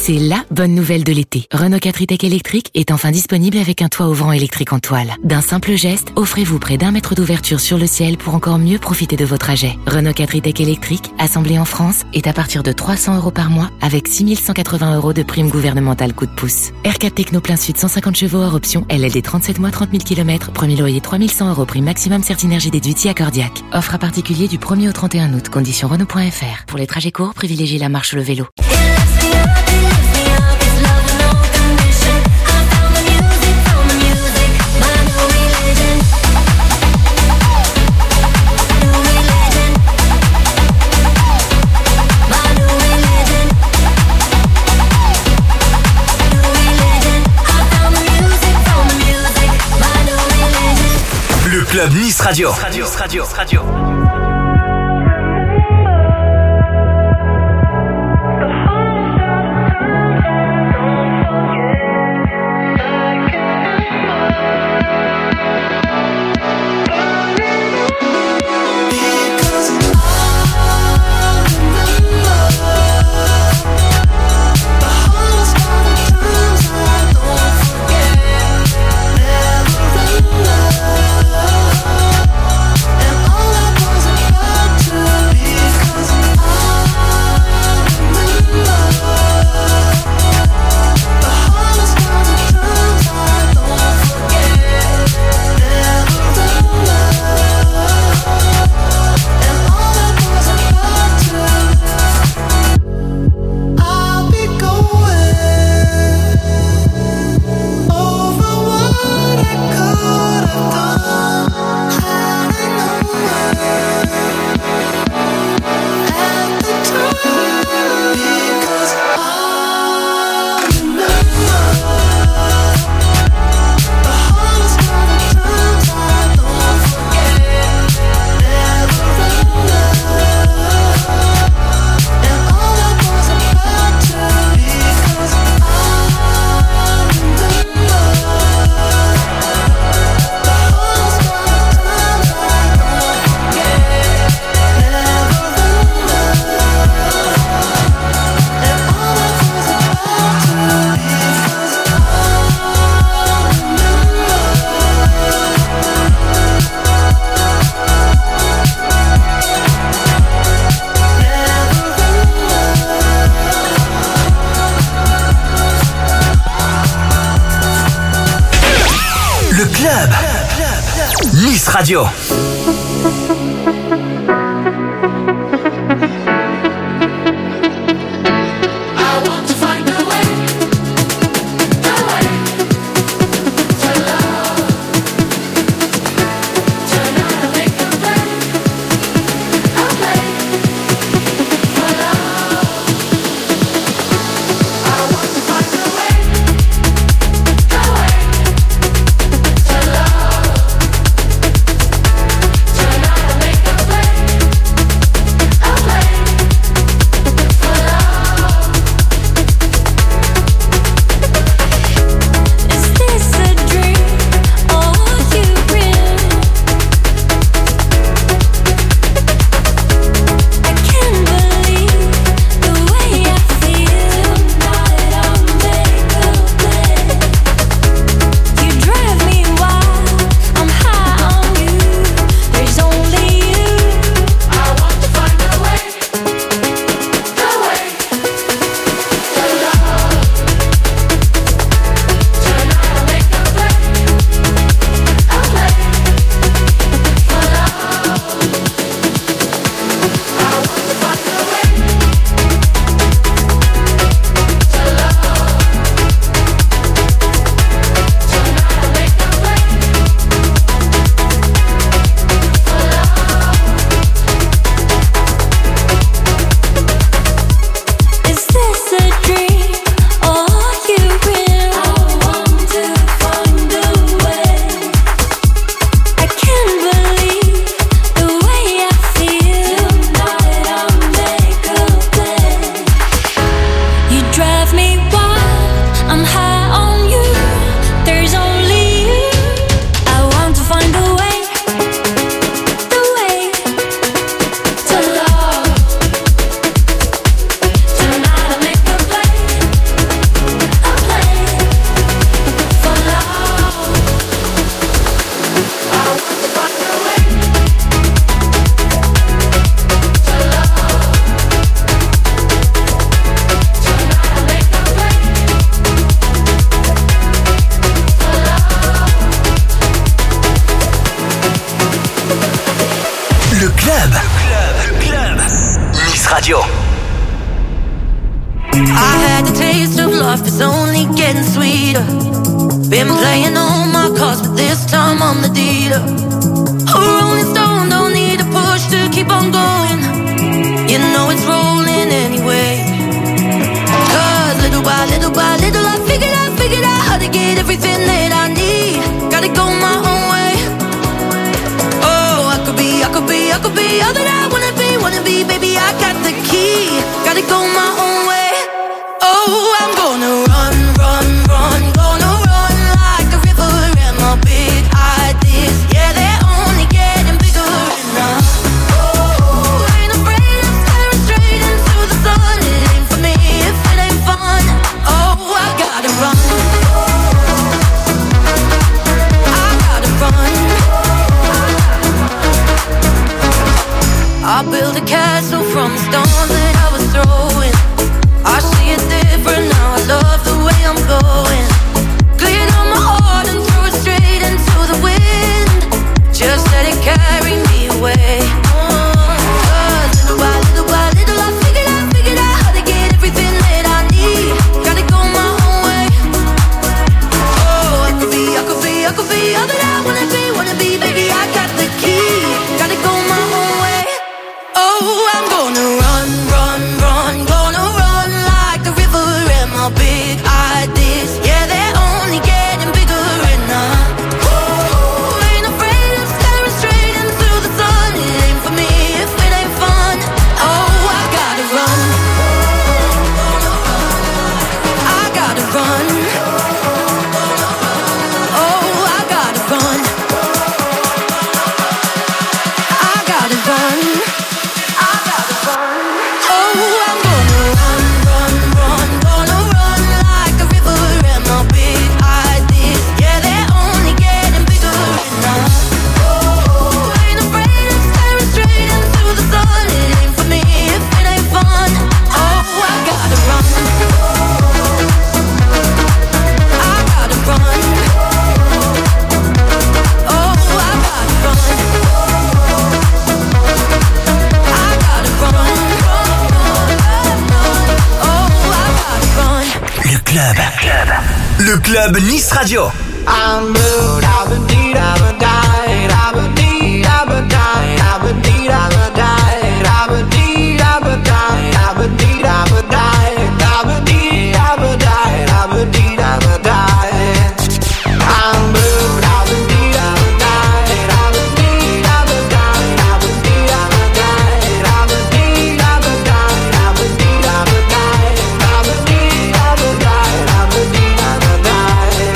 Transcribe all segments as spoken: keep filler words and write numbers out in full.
C'est la bonne nouvelle de l'été. Renault quatre e-Tech électrique est enfin disponible avec un toit ouvrant électrique en toile. D'un simple geste, offrez-vous près d'un mètre d'ouverture sur le ciel pour encore mieux profiter de vos trajets. Renault quatre e-Tech électrique, assemblé en France, est à partir de trois cents euros par mois avec six mille cent quatre-vingts euros de prime gouvernementale coup de pouce. R quatre Techno plein sud cent cinquante chevaux hors option, L L D trente-sept mois trente mille kilomètres, premier loyer trois mille cent euros, prime maximum Certinergie déduit accordiaque. Offre à particulier du premier au trente et un août, conditions Renault point F R. Pour les trajets courts, privilégiez la marche ou le vélo. Le club Nice Radio. Radio, Radio, Radio. Nice Radio. I had the taste of love, it's only getting sweeter. Been playing all my cards, but this time I'm the dealer. A rolling stone, don't need a push to keep on going. You know it's rolling anyway. Cause little by little by little I figured out, figured out how to get everything that I need. Gotta go my own way. Oh, I could be, I could be, I could be all that I wanna be, wanna be, baby, I got the key. Gotta go my own way. Oh, I'm gonna run, run, run, gonna run like a river, and my big ideas, yeah, they're only getting bigger enough. Oh, ain't afraid of staring straight into the sun. It ain't for me if it ain't fun. Oh, I gotta run. I gotta run. I built a castle from the stones that I was throwing. I see it different now, I love the way I'm going. Cleared on my heart and threw it straight into the wind. Just let it carry me away. Cause little by little by little I figured out, figured out how to get everything that I need. Gotta go my own way. Oh, I could be, I could be, I could be all that I wanna be, wanna be, baby, I got the key. Gotta go my own way. Oh, I'm gonna run, run, run, gonna run like the river, and my big ideas, yeah, they're only getting bigger enough. Ooh, ain't afraid of staring straight into the sun. It ain't for me if it ain't fun. Oh, I gotta run. I gotta run. Oh, I gotta run. I gotta run. Le club Nice Radio. I'm blue, I've been deed, I've been died, I've been deed, I've been died, I've been deed, I've been died, I've been deed, I've been died, I've been deed, I've been died, I've been deed, I've been died, I've been deed, I've been died. I'm blue, I've been deed, I've been died, I've been deed, I've been died, I've been deed, I've been died, I've been deed, I've been died, I've been deed, I've been died, I've been deed, I've been died, I've been deed, I've been died.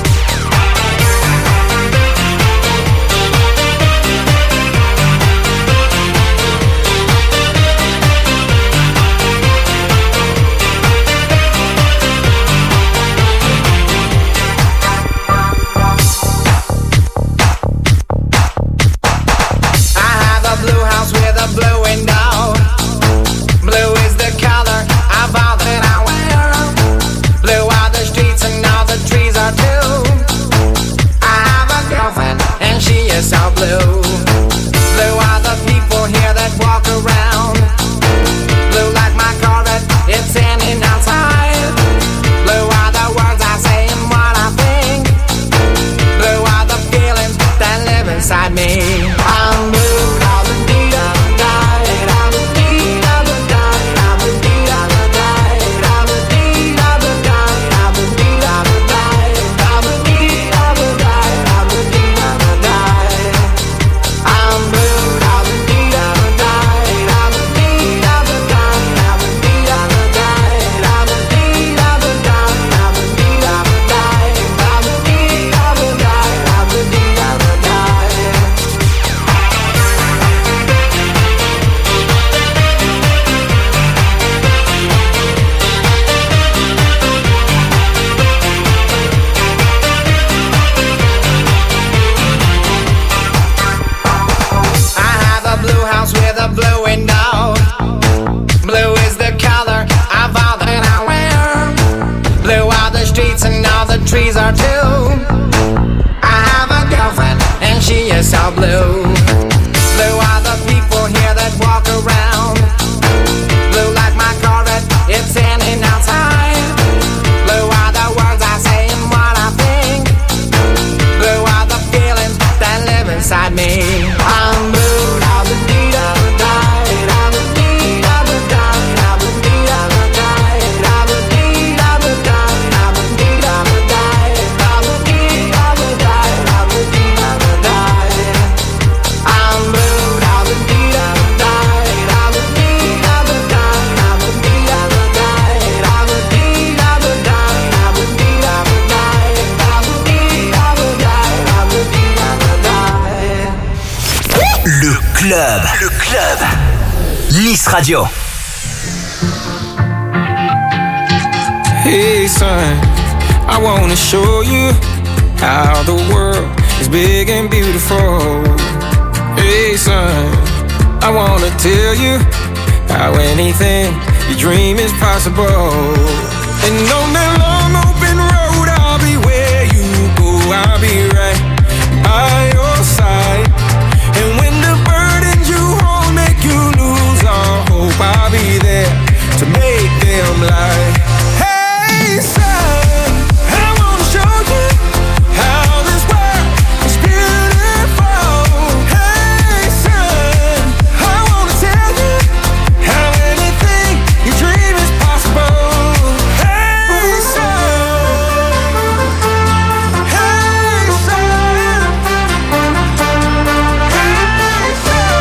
trees are too. I have a girlfriend and she is so blue. Blue are the people here that walk around. Blue like my Corvette, it's in and out. club. Le club. Nice Radio. Hey son, I wanna show you how the world is big and beautiful. Hey son, I wanna tell you how anything you dream is possible. And on that long open road, I'll be where you go, I'll be right by your side. And when the burdens you hold make you lose all hope, I'll be there to make them lie. Hey son, I wanna show you how this world is beautiful. Hey son, I wanna tell you how anything you dream is possible. Hey son, hey son, hey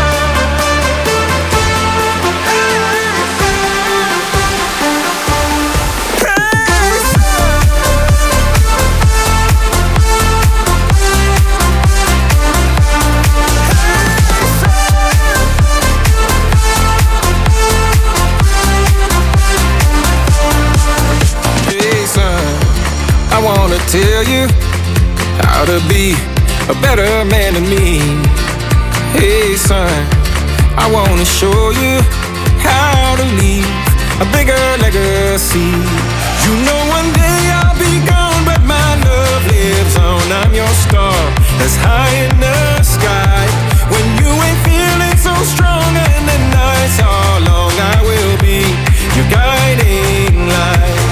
I wanna tell you how to be a better man than me. Hey son, I wanna show you how to leave a bigger legacy. You know one day I'll be gone, but my love lives on. I'm your star that's high in the sky. When you ain't feeling so strong and the nights are long, I will be your guiding light.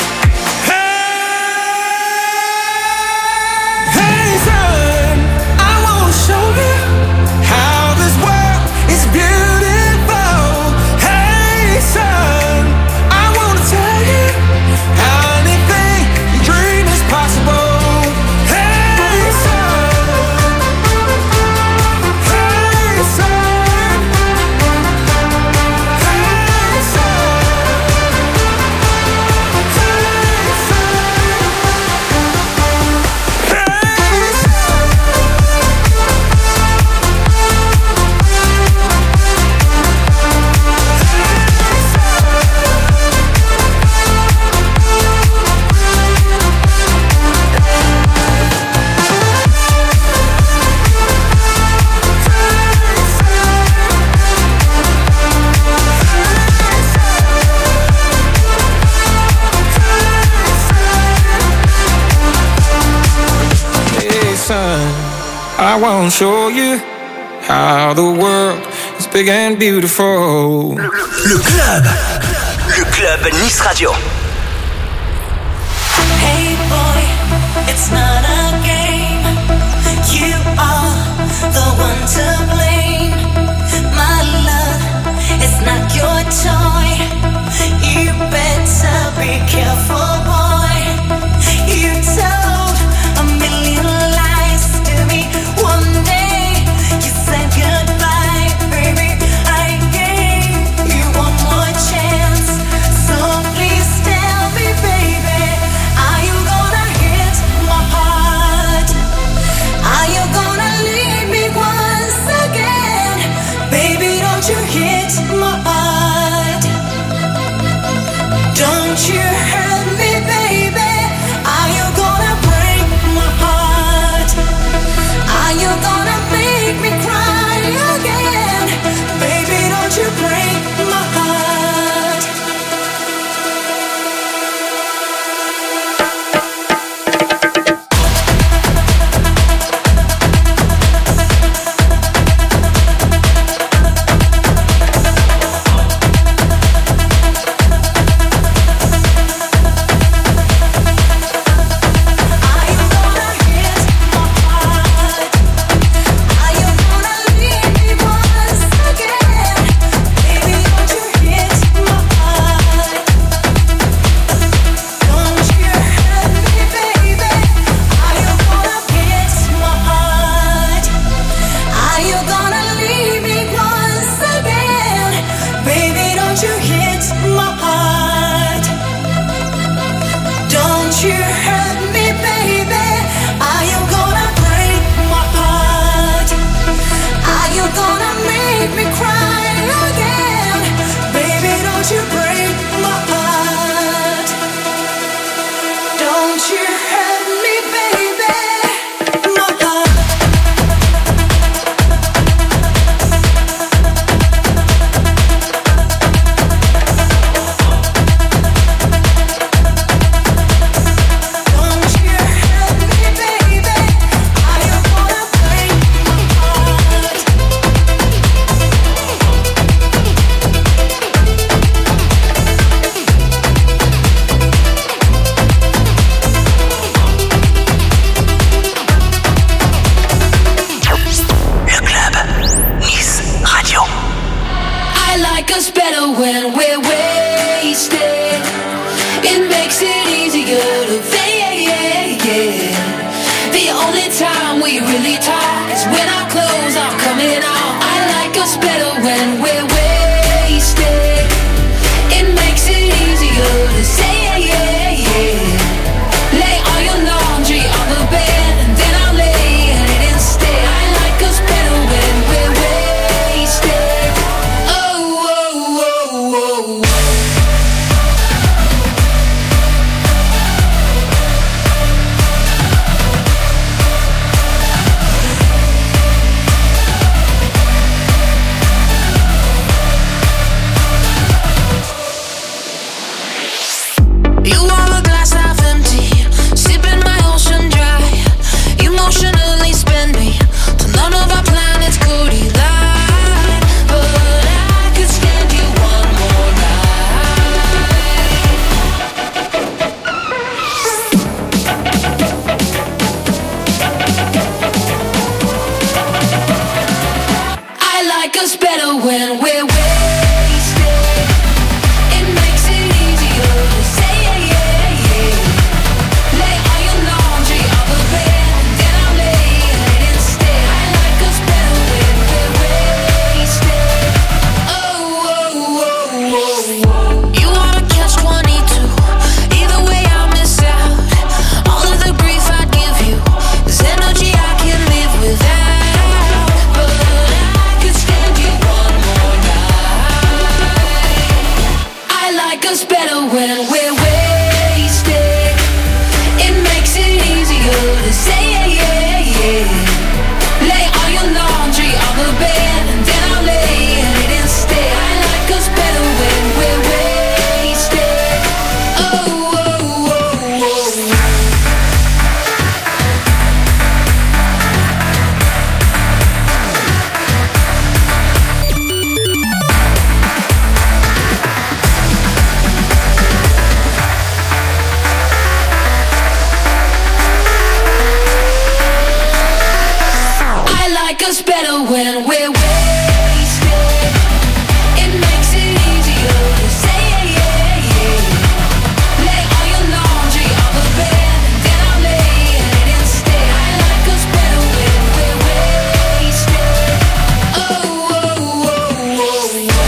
I won't show you how the world is big and beautiful. Le, le club, le club Nice Radio. Hey boy, it's not a game. You are the one to blame. My love, it's not your toy. You better be careful, boy. You told a million lies to me. One day you said goodbye, baby. I gave you one more chance, so please tell me, baby, are you gonna hit my heart? Are you gonna leave me once again? Baby, don't you hit my heart. Don't you hurt me, baby. Are you gonna break my heart? Are you gonna make me cry again? Baby, don't you break my heart. You are a glass half empty, sipping my ocean dry. Emotionally spend me till none of our planets could collide. But I could stand you one more night. I like us better when we're wasted. It makes it easier to say yeah, yeah, yeah. Lay all your laundry on the bed, then I'll lay in it instead. I like us better when we're wasted. Oh, oh, oh, oh, oh. You wanna catch twenty-two, either way I miss out. All of the grief I give you is energy I can live without. But I could stand you one more night. I like us better when we're wasted. It makes it easier to say yeah, yeah, yeah. Lay all your laundry on the bed, and then I'll lay in it instead. I like us better when we're wasted. Oh, oh, oh, oh. I like us better when we're wasted. It makes it easier to say yeah, yeah, yeah. Lay all your laundry on the bed, and then I'll lay in it instead. I like us better when we're wasted. Oh, oh, oh, oh, oh.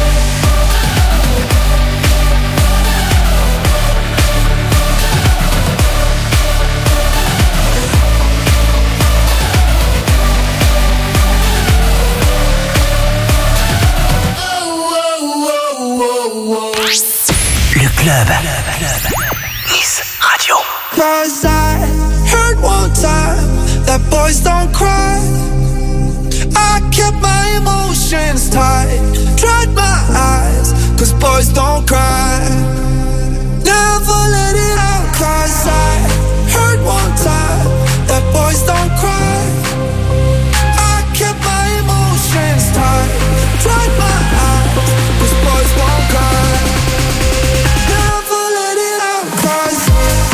Le club. Nice Radio. Cause I heard one time that boys don't cry. I kept my emotions tight, dried my eyes, cause boys don't cry. Never let it out. Cause I heard one time that boys don't cry. I kept my emotions tight, dried my eyes, cause boys won't cry. Never let it out. Cause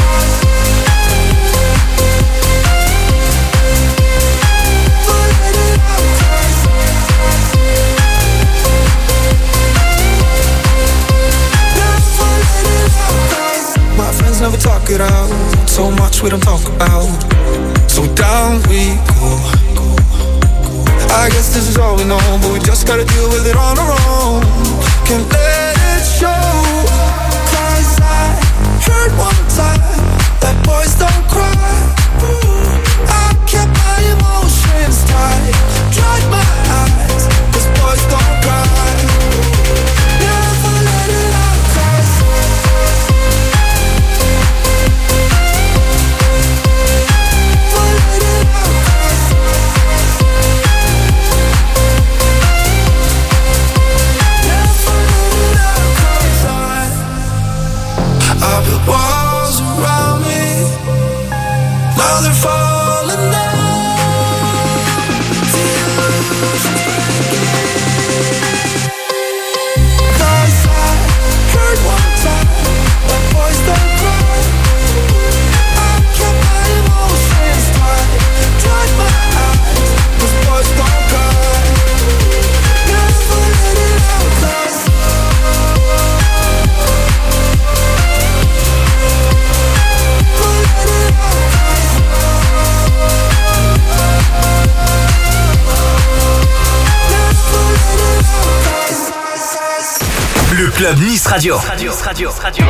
my friends never talk it out. So much we don't talk about. So down we go. I guess this is all we know, but we just gotta deal with it on our own. Can't let it show. Cause I heard one time that boys don't cry. I kept my emotions tight, dried my eyes, cause boys don't cry. Never let it out. Cause I built walls around me, now they're falling down. The illusion's breaking. Cause I heard one time that boys don't cry. I kept my emotions tight, dried my eyes, cause boys don't cry. Never let it out. Cause Le club Nice Radio. Radio, radio, radio.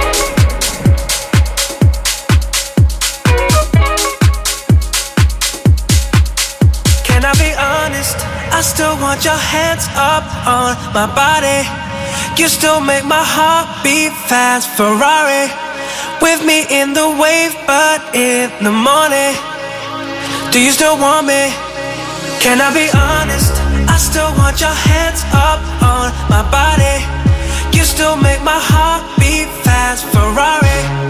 Can I be honest? I still want your hands up on my body. You still make my heart beat fast. Ferrari with me in the wave, but in the morning. Do you still want me? Can I be honest? I still want your hands up on my body. You still make my heart beat fast. Ferrari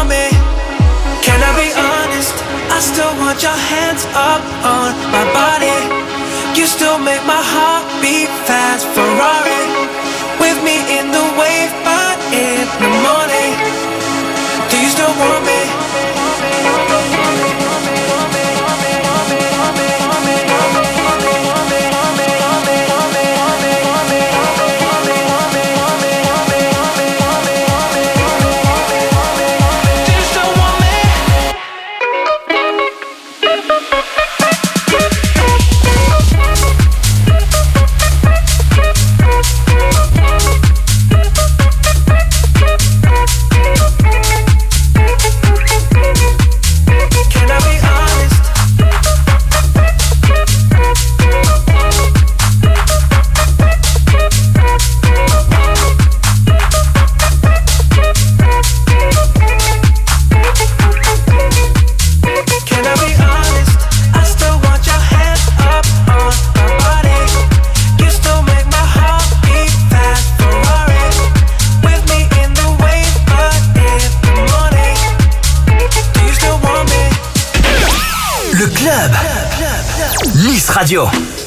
want me? Can I be honest? I still want your hands up on my body. You still make my heart beat fast. Ferrari with me in the wave, but in the morning. Do you still want me? Radio.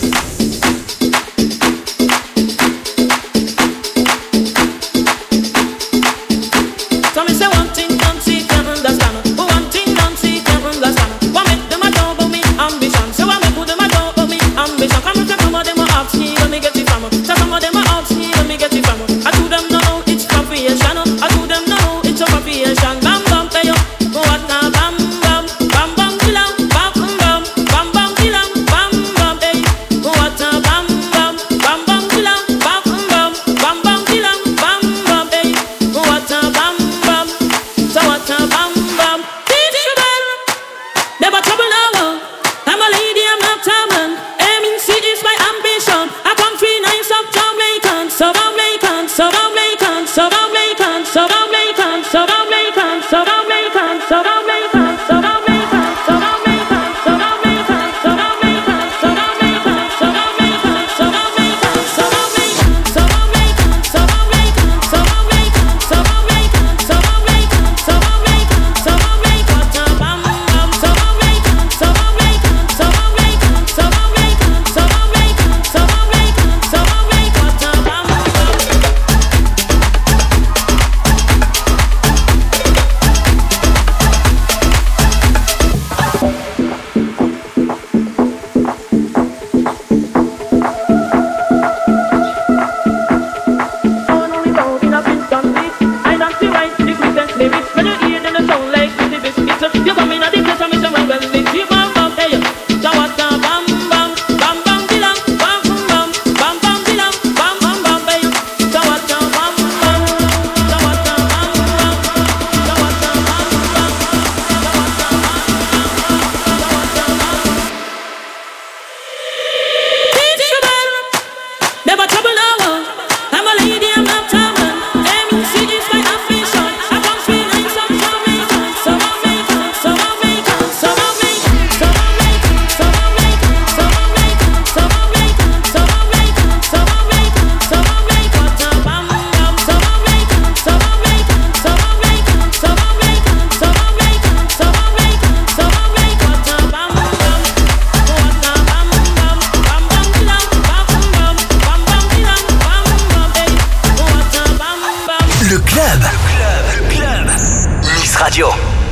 Radio.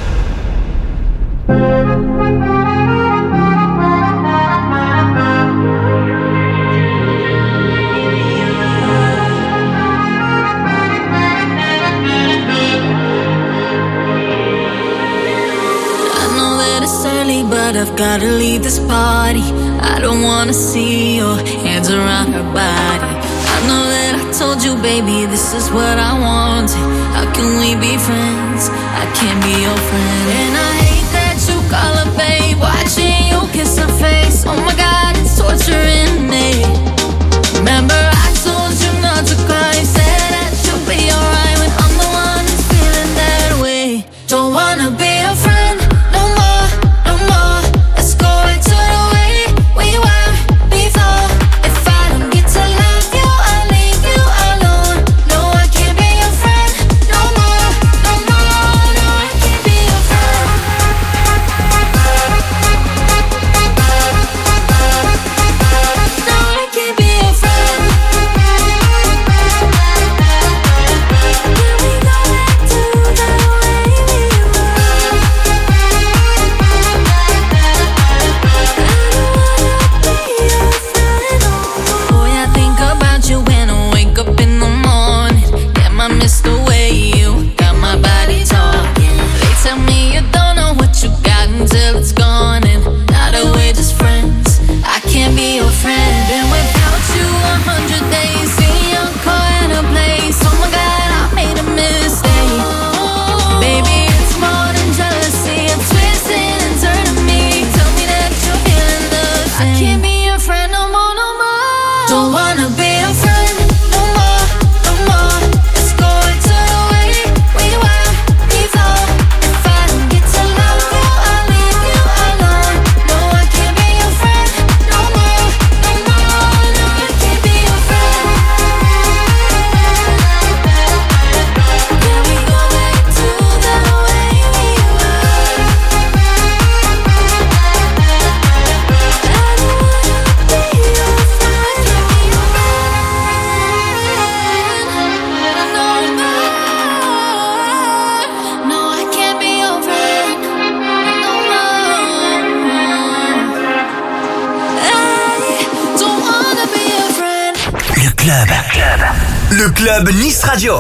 But I've gotta leave this party. I don't wanna see your hands around her body. I know that I told you, baby, this is what I wanted. How can we be friends? I can't be your friend. And I hate that you call her babe, watching you kiss her face. Oh my God, it's torturing me. Remember I told you not to cry, said that you'll be alright when I'm the one who's feeling that way. Don't wanna be a friend no more, no more. Let's go back to the way we were before. If I don't get to love you, I'll leave you alone. No, I can't be your friend no more, no more. No, I can't club. Le club. Le club Nice Radio.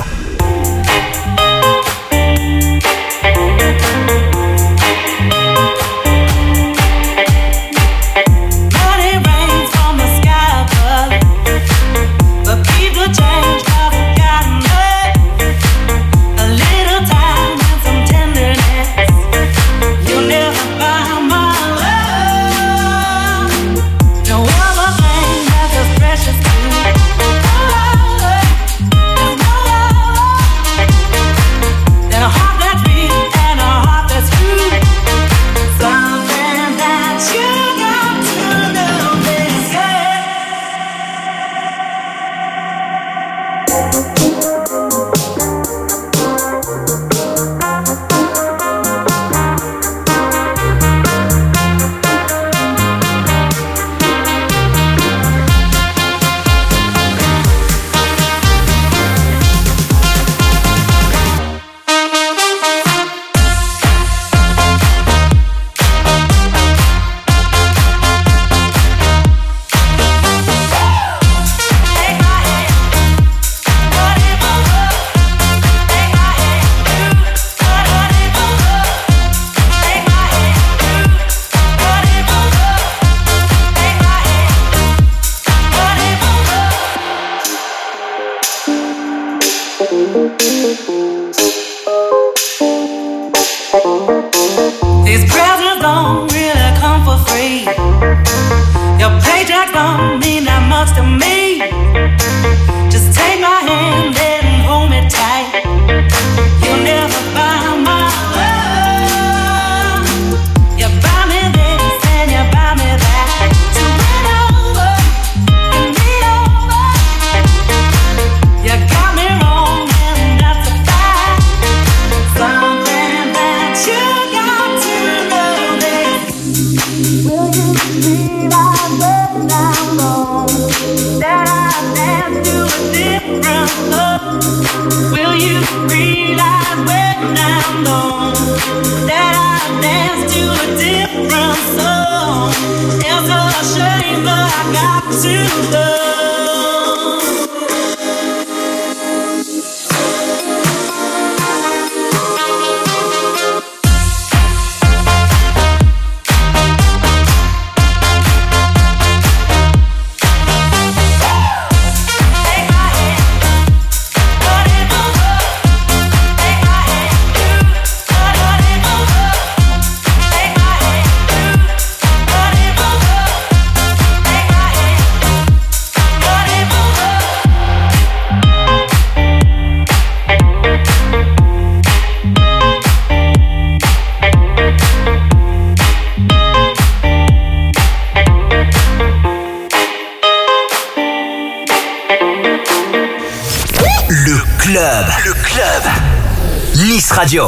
Radio.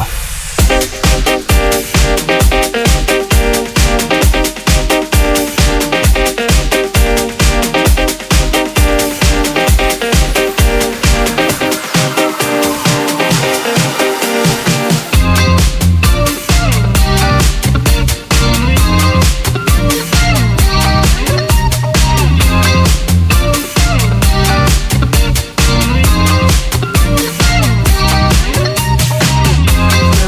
We'll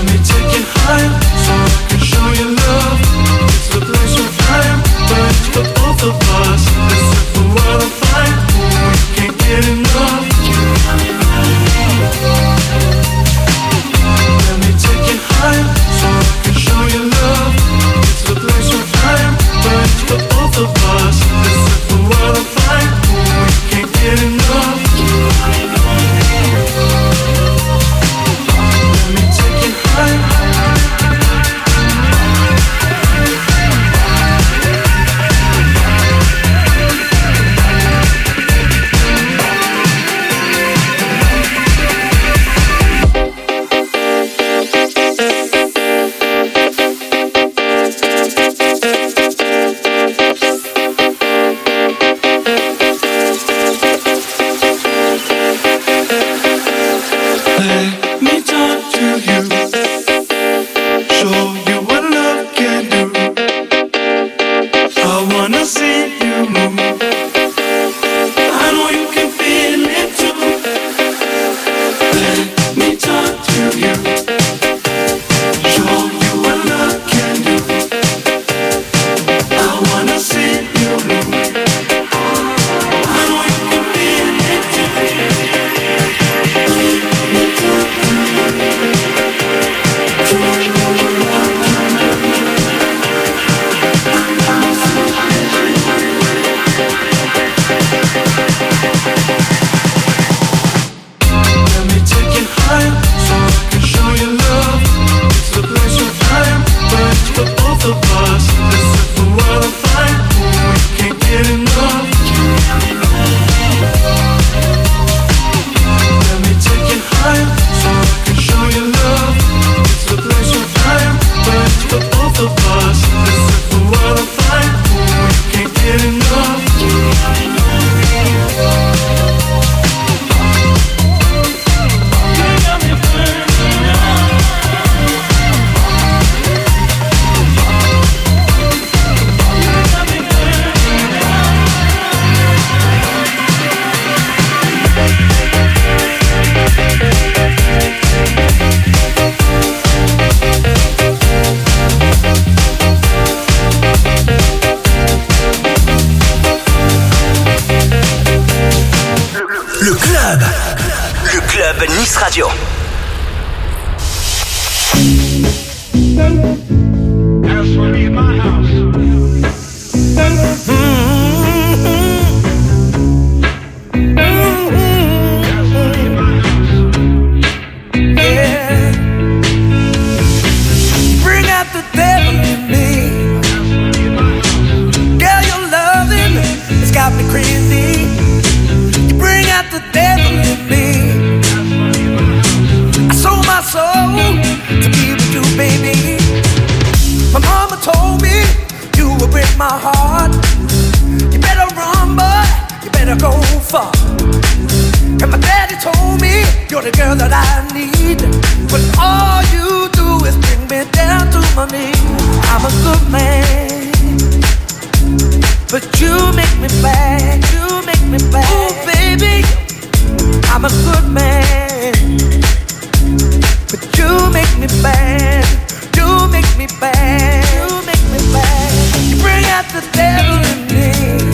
my heart. You better run, boy, you better go far. And my daddy told me you're the girl that I need, but all you do is bring me down to my knees. I'm a good man, but you make me bad. You make me bad. Ooh, baby, I'm a good man, but you make me bad. You make me bad. You make me bad. You bring out the devil in me.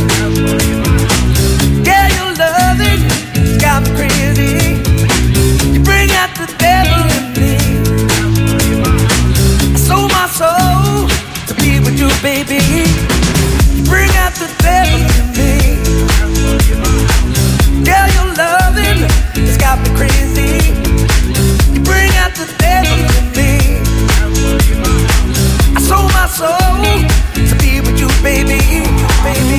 Yeah, your loving got me crazy. You bring out the devil in me. I sold my soul to be with you, baby. You bring out the devil in me. Yeah, your loving has got me crazy. You bring out the devil in me. I sold my soul to be with you, baby, baby.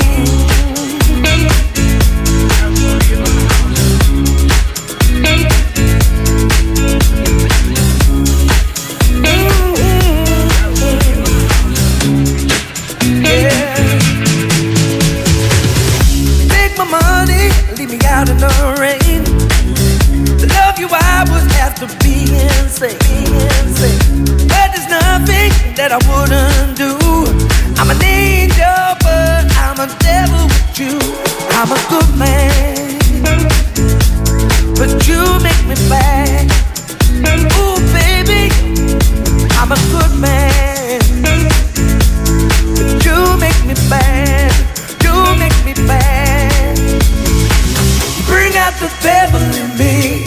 Out in the rain, to love you I would have to be insane, insane. But there's nothing that I wouldn't do. I'm an angel, but I'm a devil with you. I'm a good man, but you make me bad. Ooh, baby, I'm a good man, but you make me bad. You make me bad. Bring out the devil in me.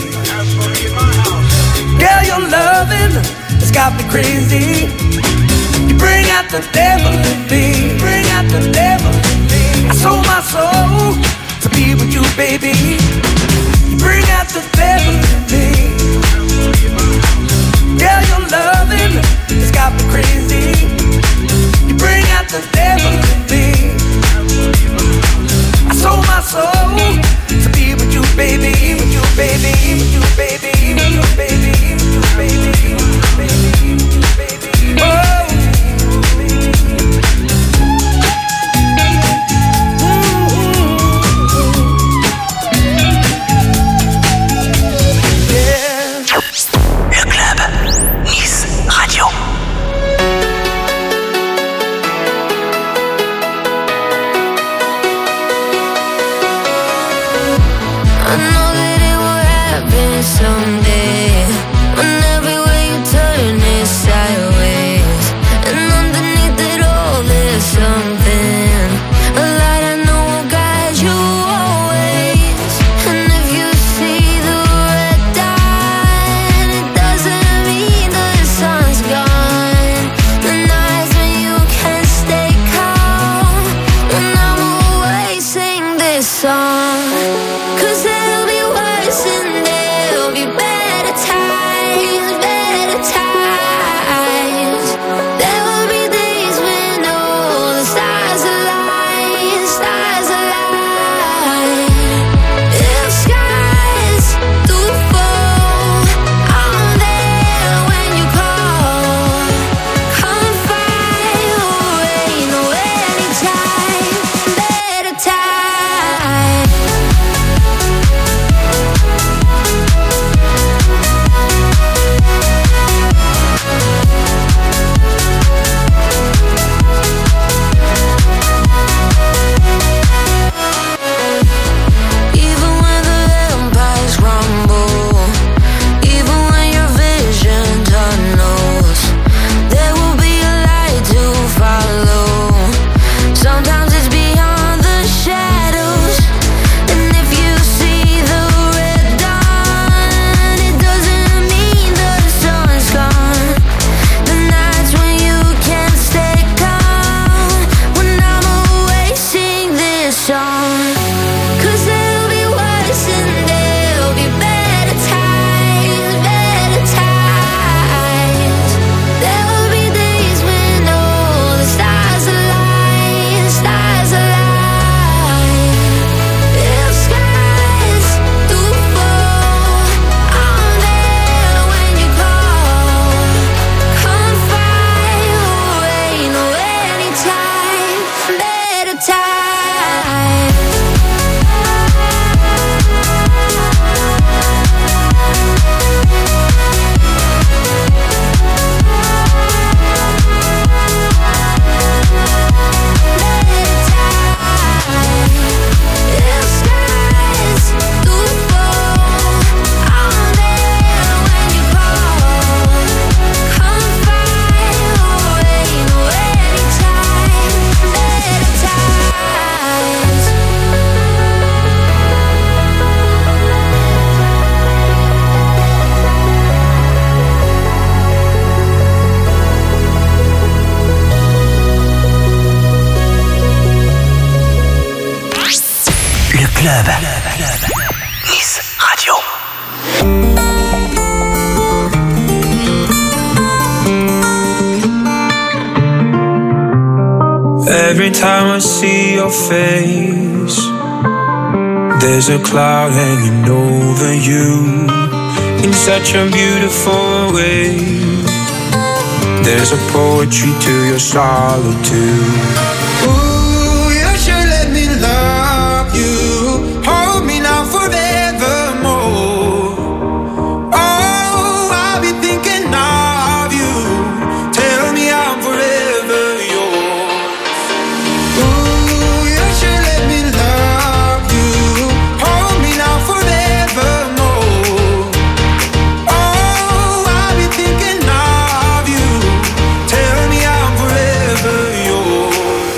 Girl, your loving has got me crazy. You bring out the devil in me. Bring out the devil in me. I sold my soul to be with you, baby. You bring out the devil in me. Girl, your loving has got me crazy. You bring out the devil in me. I sold my soul to be with you, baby, with you, baby, with you, baby, with you, baby, with you, baby, with you, baby, with you, baby. Oh. club. Nice Radio. Every time I see your face, there's a cloud hanging over you in such a beautiful way. There's a poetry to your solitude. Ooh, you should let me love you. Hold me now forevermore. Oh, I'll be thinking of you. Tell me I'm forever yours. Ooh, you should let me love you. Hold me now forevermore. Oh, I'll be thinking of you. Tell me I'm forever yours.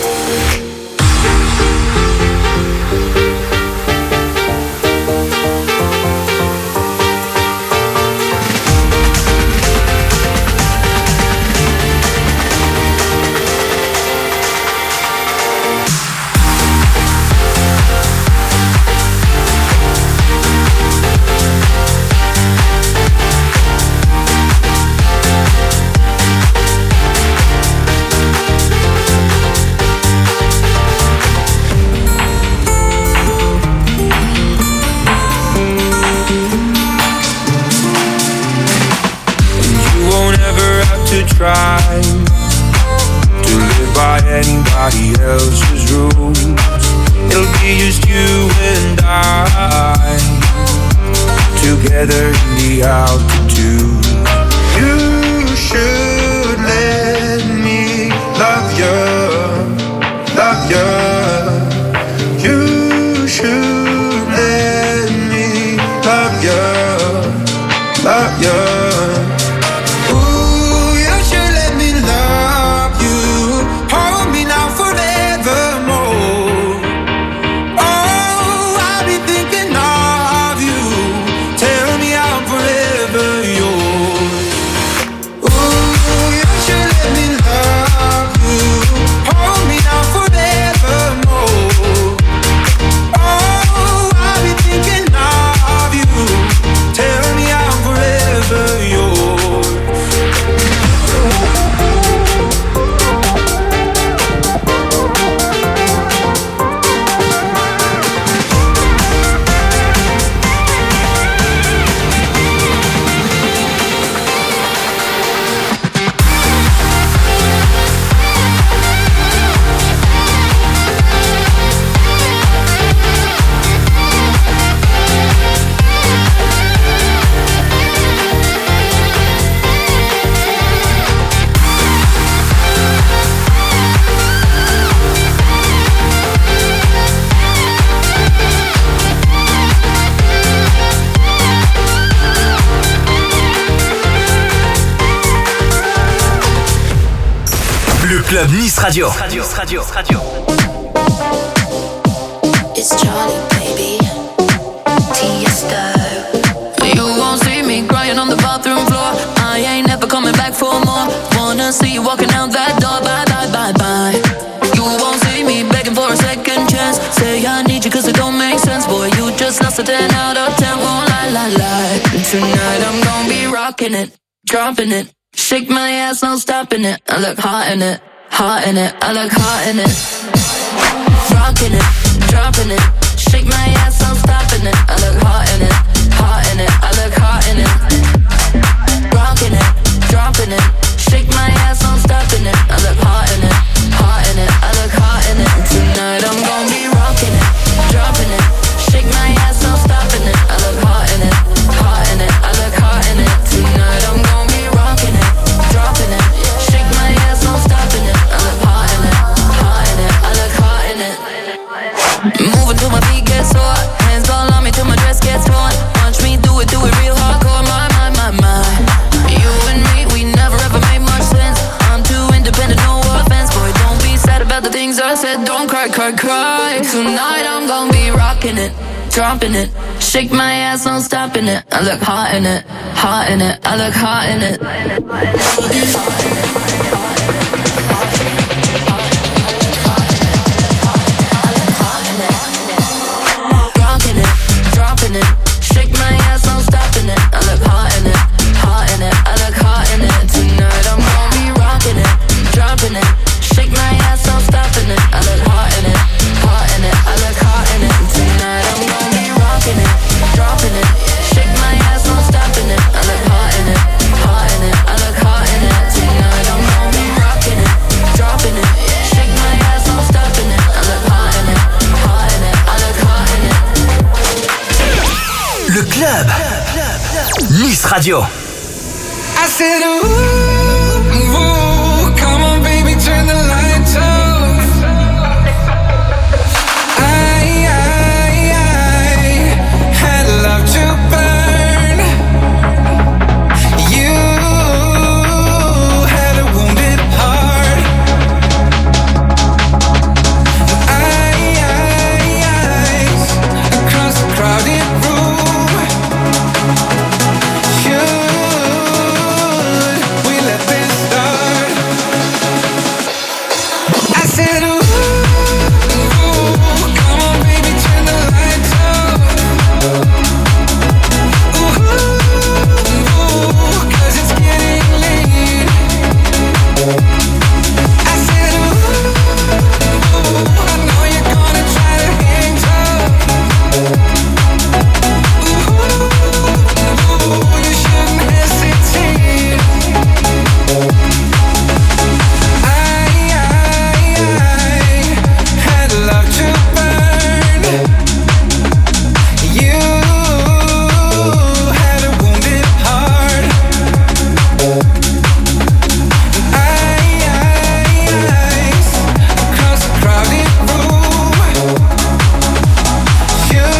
Try to live by anybody else's rules. It'll be just you and I together in the altitude. You should let me love you, love you. You should let me love you, love you. Club Nice Radio. Radio, Radio, Radio. It's Charlie, baby. Tiesto. You won't see me crying on the bathroom floor. I ain't never coming back for more. Wanna see you walking out that door. Bye, bye, bye, bye. You won't see me begging for a second chance. Say I need you cause it don't make sense. Boy, you just lost a ten out of ten. Won't lie, lie, lie. Tonight I'm gonna be rocking it, dropping it. Shake my ass, no stopping it. I look hot in it. Hot in it, I look hot in it. Rockin' it, dropping it. Shake my ass, I'm stopping it. I look hot in it, hot in it. I look hot in it. Rockin' it, dropping it. Shake my ass, I'm stopping it. I look hot in it, hot in it. I look hot in it. Tonight I'm gonna be rockin' it, dropping it. Shake my ass, I'm stopping it. I look hot in it, hot in it. I look hot in it. Tonight I'm gonna be rockin' it, dropping it. Shake my ass, I'm stopping it. I look hot in it, hot in it. I look hot in it. Moving till my feet get sore. Hands all on me till my dress gets torn. Watch me do it, do it real hardcore. My, my, my, my. You and me, we never ever made much sense. I'm too independent, no offense. Boy, don't be sad about the things I said. Don't cry, cry, cry. Tonight I'm gonna be rocking it, dropping it. Shake my ass, I'm stopping it. I look hot in it, hot in it. I look hot in it. Radio. I said, ooh, ooh, come on, baby, turn the lights off. I, I, I had love to burn. You had a wounded heart. I, I, I, across the crowded room. Should we let this start? I said, ooh, ooh, come on, baby, turn the lights off. Ooh, ooh, 'cause it's getting late. I said, ooh, ooh, I know you're gonna try to hang tough. Ooh, ooh, you shouldn't hesitate. I, I, I had love to burn. You had a wounded heart. I, I, across the crowded room. Should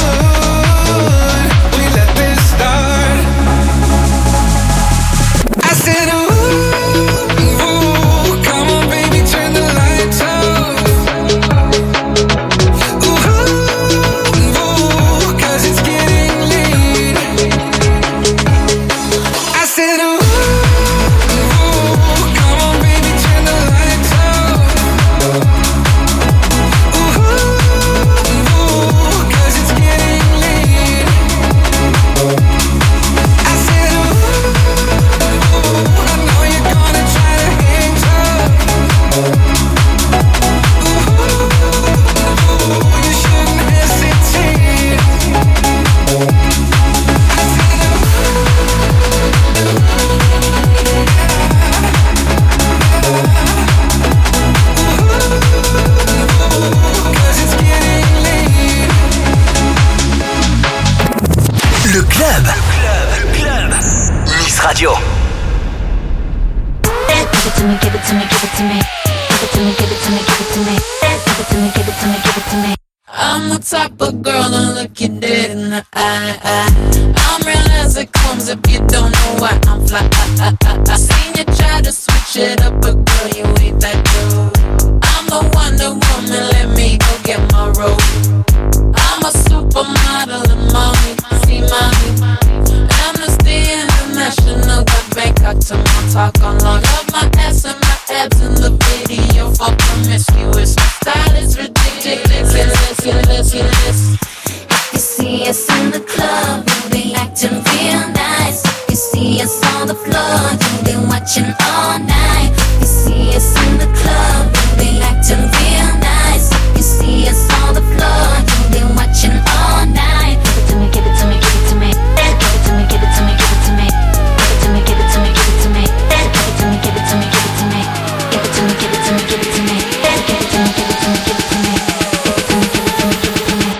we let this start? I said, ooh, ooh, come on, baby, turn the lights off. Ooh, ooh, 'cause it's getting late. I said, ooh, ooh, come on, baby, turn the lights off. Ooh, ooh, 'cause it's getting late. I said, ooh, ooh, I know you're gonna try to hang tough. Ooh, ooh, you shouldn't hesitate. I said, ooh, 'cause it's getting late. Le club. Le club. Nice Radio. Give it to me, give it to me, give it to me. Give it to me, give it to me, give it to me. Give it to me, give it to me, give it to me. I'm the type of girl to look you dead in the eye. I'm real as it comes if you don't know why I'm fly. I, I, I, I seen you try to switch it up, but girl, you ain't that dude. I'm the Wonder Woman, let me go get my robe. I'm a supermodel and mommy, see mommy. Amnesty International got Bangkok to my talk on long. Love my ass and my abs in the video for promiscuous. My style is ridiculous, ridiculous, ridiculous. You see us in the club, we'll be acting real nice. You see us on the floor, you'll be watching all night. You see us in the club, we'll be acting real nice. You see us on the floor, you'll be watching all night. Give it to me, give it to me, give it to me. Give it to me, give it to me, give it to me. Give it to me, give it to me, give it to me. Give it to me, give it to me, give it to me. Give it to me, give it to me, give it to me. Give it to me, give it to me, give it to me. Give it to me, give it to me, give it to me.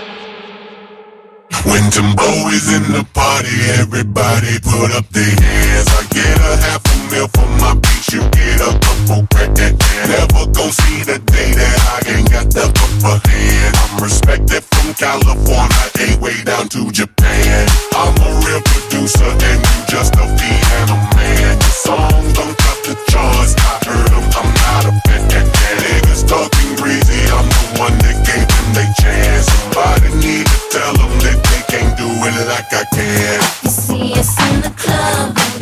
When Timbo is in the party, everybody put up their hands. I get a half a mil for my beats, you get a couple grand. Never gon' see the day that I ain't got the upper hand. I'm respected from California, A way down to Japan. I'm a real producer and you just a piano man. Your songs don't top the charts, I heard them, I'm not a fan. Niggas talking greasy, I'm the one that gave them they chance. Somebody need to tell them that they can't do it like I can. You see us in the club,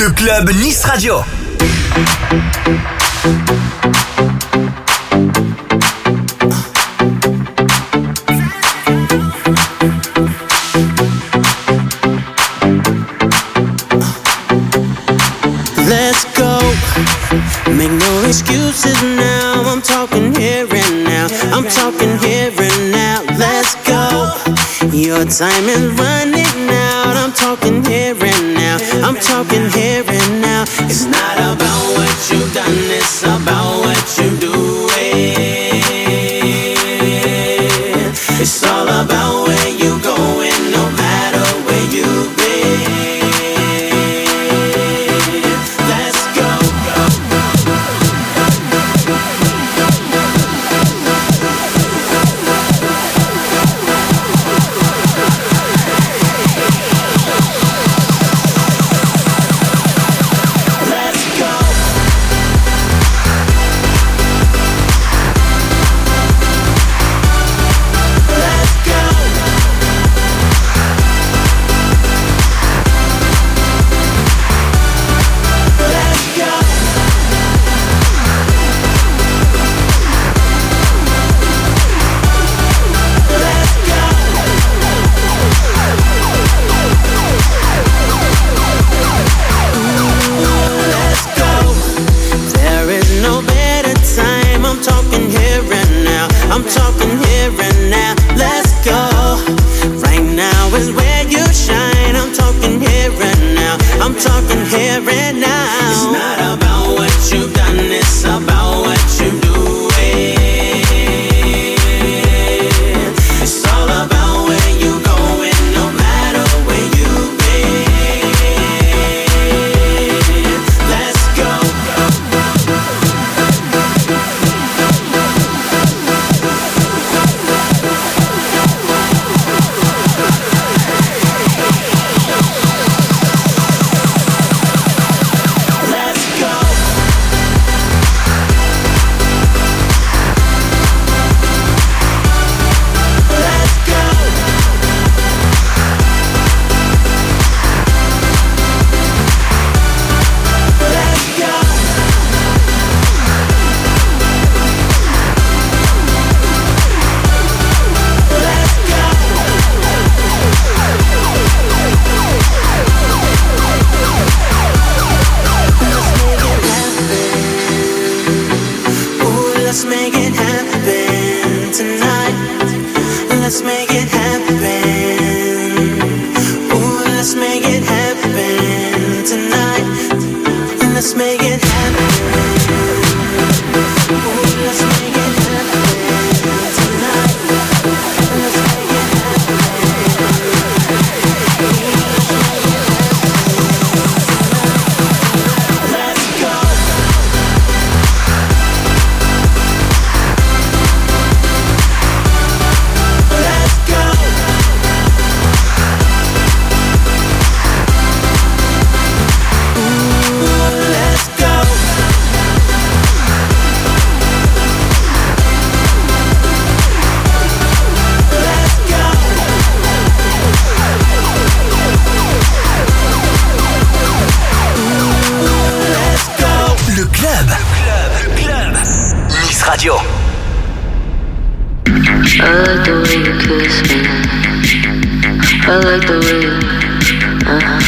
Le club Nice Radio. Let's go. Make no excuses now. I'm talking here and now. I'm talking here and now. Let's go. Your time is running out. I'm talking here and now. I'm talking here and now. It's not about what you've done, it's about what you do. It's all about where you going, no matter where you've been. Let's go. I'm talking here and now, let's go. Right now is where you shine. I'm talking here and now, I'm talking here and now. It's not about what you've done, it's about what you do. It's all about where you going, no matter where you've been. Let's go. Radio. I like the way you kiss me. I like the way you, uh-huh.